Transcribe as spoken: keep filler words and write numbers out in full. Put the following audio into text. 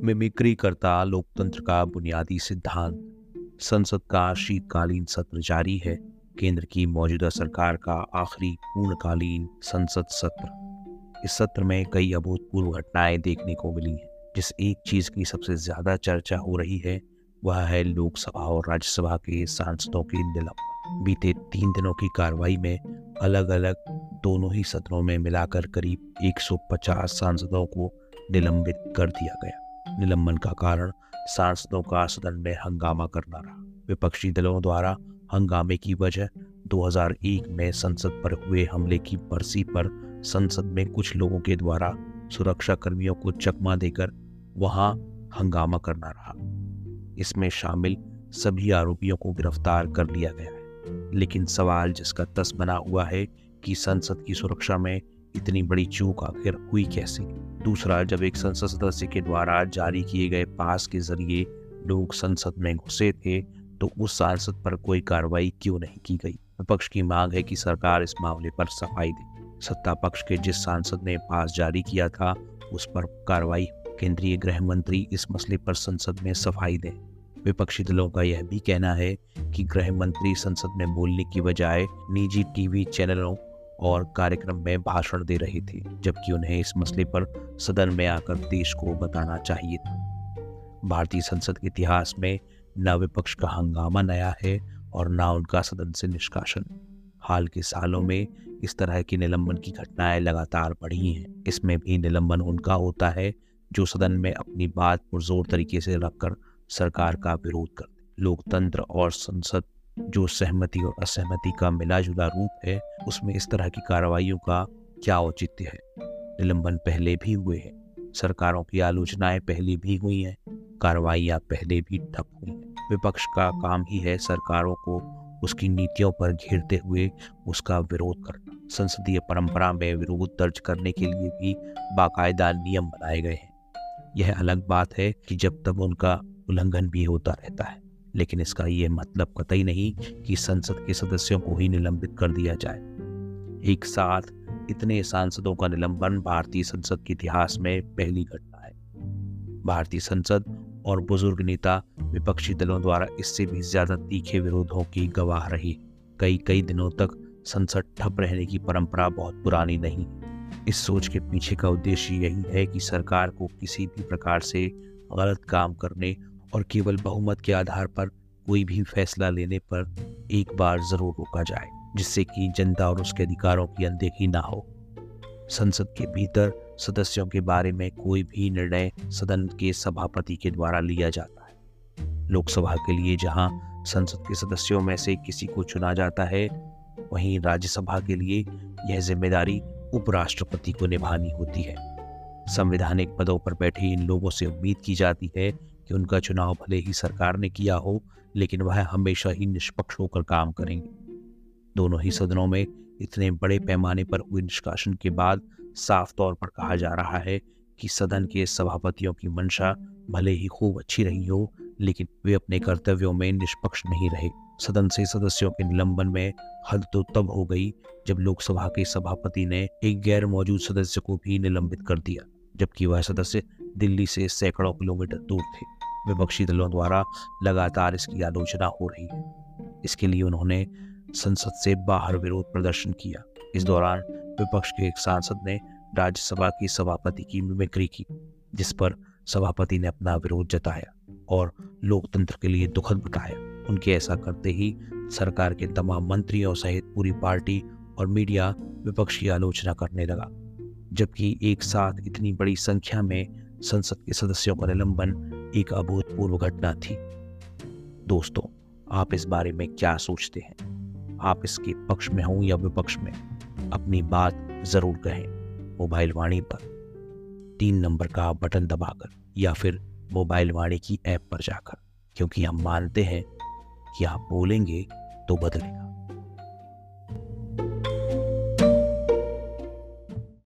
Mimicry करता लोकतंत्र का बुनियादी सिद्धांत। संसद का शीतकालीन सत्र जारी है। केंद्र की मौजूदा सरकार का आखिरी पूर्णकालीन संसद सत्र। इस सत्र में कई अभूतपूर्व घटनाएं देखने को मिली हैं। जिस एक चीज की सबसे ज्यादा चर्चा हो रही है वह है लोकसभा और राज्यसभा के सांसदों के निलंबन। बीते तीन दिनों की कार्रवाई में अलग अलग दोनों ही सदनों में मिलाकर करीब एक सौ पचास सांसदों को निलंबित कर दिया गया। निलंबन का कारण सांसदों का सदन में हंगामा करना रहा। विपक्षी दलों द्वारा हंगामे की वजह दो हज़ार एक में संसद पर हुए हमले की बरसी पर संसद में कुछ लोगों के द्वारा सुरक्षा कर्मियों को चकमा देकर वहां हंगामा करना रहा। इसमें शामिल सभी आरोपियों को गिरफ्तार कर लिया गया है, लेकिन सवाल जिसका तस बना हुआ है कि संसद की सुरक्षा में इतनी बड़ी चूक आखिर हुई कैसे। दूसरा, जब एक संसद सदस्य के द्वारा जारी किए गए पास के जरिए लोग संसद में घुसे थे तो उस सांसद पर कोई कार्रवाई क्यों नहीं की गई। विपक्ष की मांग है कि सरकार इस मामले पर सफाई दे। सत्ता पक्ष के जिस सांसद ने पास जारी किया था उस पर कार्रवाई। केंद्रीय गृह मंत्री इस मसले पर संसद में सफाई दें। विपक्षी दलों का यह भी कहना है कि गृह मंत्री संसद में बोलने की बजाय निजी टीवी चैनलों और कार्यक्रम में भाषण दे रहे थे, जबकि उन्हें इस मसले पर सदन में आकर देश को बताना चाहिए था। भारतीय संसद के इतिहास में न विपक्ष का हंगामा नया है और न उनका सदन से निष्कासन। हाल के सालों में इस तरह की निलंबन की घटनाएं लगातार बढ़ी हैं। इसमें भी निलंबन उनका होता है जो सदन में अपनी बात पुरजोर तरीके से रखकर सरकार का विरोध करते। लोकतंत्र और संसद जो सहमति और असहमति का मिला जुला रूप है, उसमें इस तरह की कार्रवाइयों का क्या औचित्य है। निलंबन पहले भी हुए हैं, सरकारों की आलोचनाएं पहले भी हुई हैं, कार्रवाइयां पहले भी ठप हुई हैं। विपक्ष का काम ही है सरकारों को उसकी नीतियों पर घेरते हुए उसका विरोध करना। संसदीय परंपरा में विरोध दर्ज करने के लिए भी बाकायदा नियम बनाए गए हैं। यह अलग बात है कि जब तब उनका उल्लंघन भी होता रहता है, लेकिन इसका यह मतलब कतई नहीं कि संसद के सदस्यों को ही निलंबित कर दिया जाए। एक साथ इतने सांसदों का निलंबन भारतीय संसद के इतिहास में पहली घटना है। भारतीय संसद और बुजुर्ग नेता विपक्षी दलों द्वारा इससे भी ज्यादा तीखे विरोधों की गवाह रही। कई कई दिनों तक संसद ठप रहने की परंपरा बहुत पुरानी नहीं। इस सोच के पीछे का उद्देश्य यही है कि सरकार को किसी भी प्रकार से गलत काम करने और केवल बहुमत के आधार पर कोई भी फैसला लेने पर एक बार जरूर रोका जाए, जिससे कि जनता और उसके अधिकारों की अनदेखी ना हो। संसद के भीतर सदस्यों के बारे में कोई भी निर्णय सदन के सभापति के द्वारा लिया जाता है। लोकसभा के लिए जहां संसद के सदस्यों में से किसी को चुना जाता है, वहीं राज्यसभा के लिए यह जिम्मेदारी उपराष्ट्रपति को निभानी होती है। संवैधानिक पदों पर बैठे इन लोगों से उम्मीद की जाती है कि उनका चुनाव भले ही सरकार ने किया हो, लेकिन वह हमेशा ही निष्पक्ष होकर काम करेंगे। दोनों ही सदनों में इतने बड़े पैमाने पर हुए निष्कासन के बाद साफ तौर पर कहा जा रहा है कि सदन के सभापतियों की मंशा भले ही खूब अच्छी रही हो, लेकिन वे अपने कर्तव्यों में निष्पक्ष नहीं रहे। सदन से सदस्यों के निलंबन में हद तो तब हो गई जब लोकसभा के सभापति ने एक गैर मौजूद सदस्य को भी निलंबित कर दिया, जबकि वह सदस्य दिल्ली से सैकड़ों किलोमीटर दूर थे। विपक्षी दलों द्वारा लगातार इसकी आलोचना हो रही है। इसके लिए उन्होंने संसद से बाहर विरोध प्रदर्शन किया। इस दौरान विपक्ष के एक सांसद ने राज्यसभा के सभापति की मिमिक्री की, जिस पर सभापति ने अपना विरोध जताया और लोकतंत्र के लिए दुखद बताया। उनके ऐसा करते ही सरकार के तमाम मंत्रियों सहित पूरी पार्टी और मीडिया विपक्ष की आलोचना करने लगा। जबकि एक साथ इतनी बड़ी संख्या में संसद के सदस्यों का निलंबन एक अभूतपूर्व घटना थी। दोस्तों, आप इस बारे में क्या सोचते हैं? आप इसके पक्ष में हो या विपक्ष में? अपनी बात जरूर कहें मोबाइल वाणी पर तीन नंबर का बटन दबाकर या फिर मोबाइल वाणी की ऐप पर जाकर, क्योंकि हम मानते हैं कि आप बोलेंगे तो बदलेगा।